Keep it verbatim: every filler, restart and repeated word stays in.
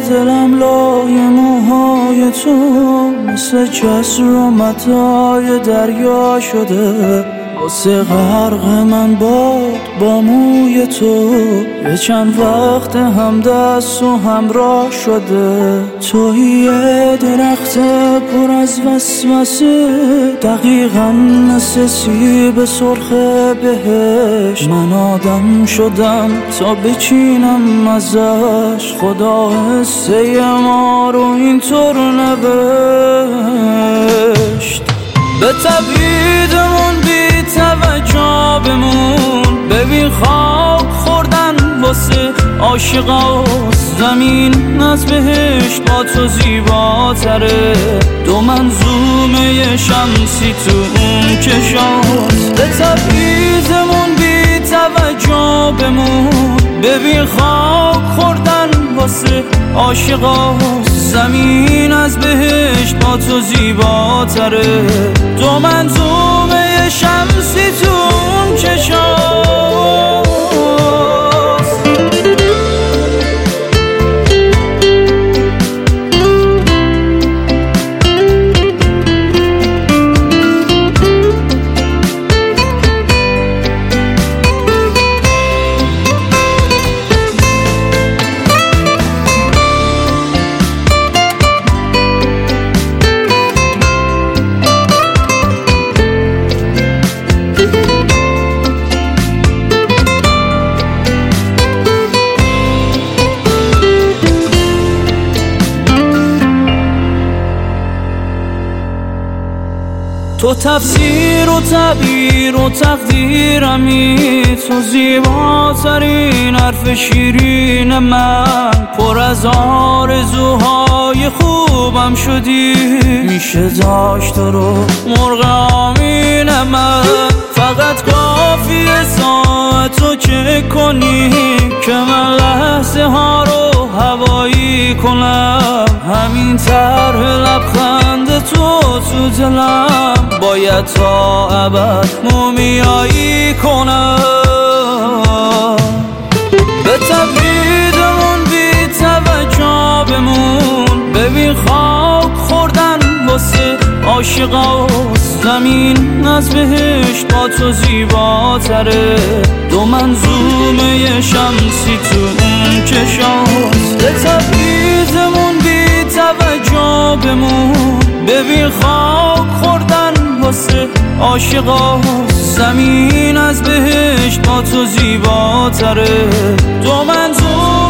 دلم لای موهای تو مثل جسر و متای دریا شده، واسه غرق من باد با موی تو یه چند وقت هم دست و همراه شده. توی یه درخت پر از وسوسه، دقیقا مثل سیب سرخ بهشت. من آدم شدم تا بچینم ازش، خدا حسه ما رو اینطور نوشت. به تبعیدمون بی توجه بمون، ببین خاک خوردن واسه عاشقا، زمین از بهشت با تو زیباتره. دو منظومه شمسی تو اون چشات. به تبعیدمون بی توجه بمون، ببین خاک خوردن واسه عاشقا، زمین از بهشت با تو زیباتره. دو منظومه شمسی تو اون چشات. تو تفسیر و تعبیر و تقدیرمی، تو زیباترین حرف شیرین من. پر از آرزوهای خوبم شدی، میشه داشت رو مرغ آمین من. فقط کافیه ساعتو چک کنی که من لحظه ها رو هوایی کنم. همین طرح لبخند تو تو دلم باید تا ابد مومیایی کنم. به تبعیدمون بی توجه بمون، ببین خاک خوردن واسه عاشقا، زمین از بهشت با تو زیباتره. دو منظومه شمسی تو اون چشات. به تبعیدمون بی توجه بمون، ببین خاک خوردن واسه عاشقا، زمین از بهشت با تو زیباتره. دو منظومه